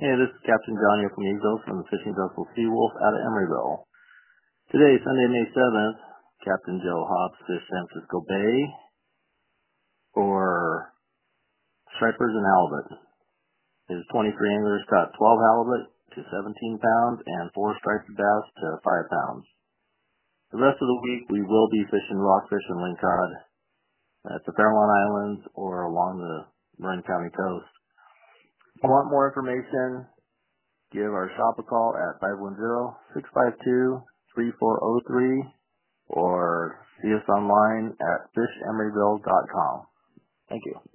Hey, this is Captain Johnny from Eagles from the fishing vessel Seawolf out of Emeryville. Today, Sunday, May 7th, Captain Joe Hobbs fished San Francisco Bay for stripers and halibut. His 23 anglers caught 12 halibut to 17 pounds and 4 striped bass to 5 pounds. The rest of the week, we will be fishing rockfish and lingcod at the Farallon Islands or along the Marin County coast. If you want more information, give our shop a call at 510-652-3403 or see us online at fishemeryville.com. Thank you.